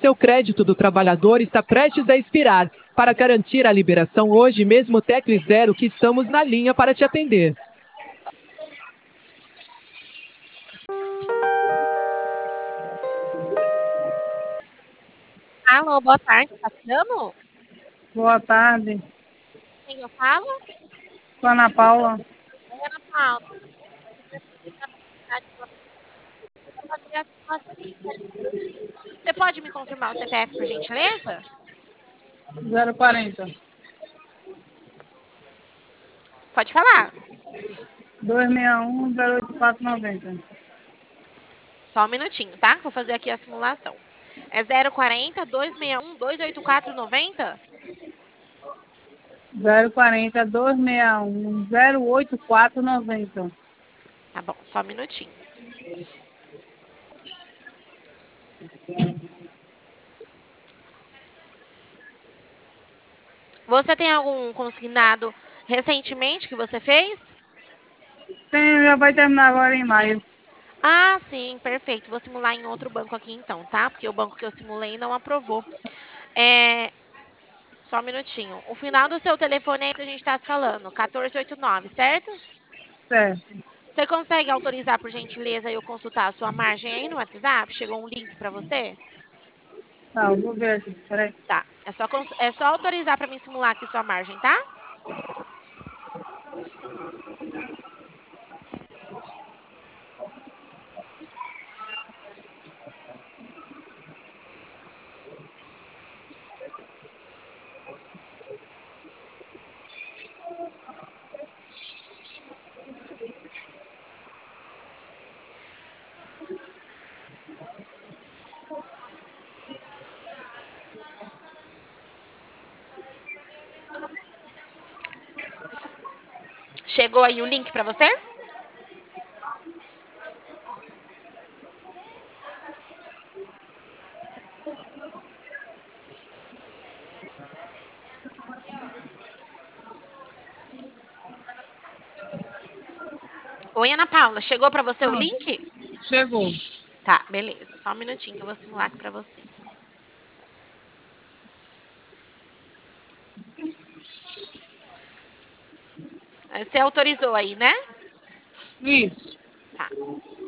seu crédito do trabalhador está prestes a expirar. Para garantir a liberação hoje mesmo, tecle 0 que estamos na linha para te atender. Alô, boa tarde, tá falando? Boa tarde, Quem eu falo? sou Ana Paula. Oi, Ana Paula. Você pode me confirmar o CPF, por gentileza? 040 Pode falar. 261 08490. Só um minutinho, tá? Vou fazer aqui a simulação. É 040 261 28490? 040 261 08490. Tá bom, só um minutinho. Você tem algum consignado recentemente que você fez? Tem, já vai terminar agora em maio. Ah, sim, perfeito. Vou simular em outro banco aqui então, tá? Porque o banco que eu simulei não aprovou. Só um minutinho. O final do seu telefone aí que a gente tá se falando, 1489, certo? Certo. Você consegue autorizar, por gentileza, eu consultar a sua margem aí no WhatsApp? Chegou um link para você? Tá, eu vou ver aqui. Peraí. Tá. É só autorizar para mim simular aqui sua margem, tá? Chegou aí o link para você? Oi, Ana Paula, chegou para você o link? Chegou. Tá, beleza. Só um minutinho que eu vou simular aqui para você. Você autorizou aí, né? Isso. Tá.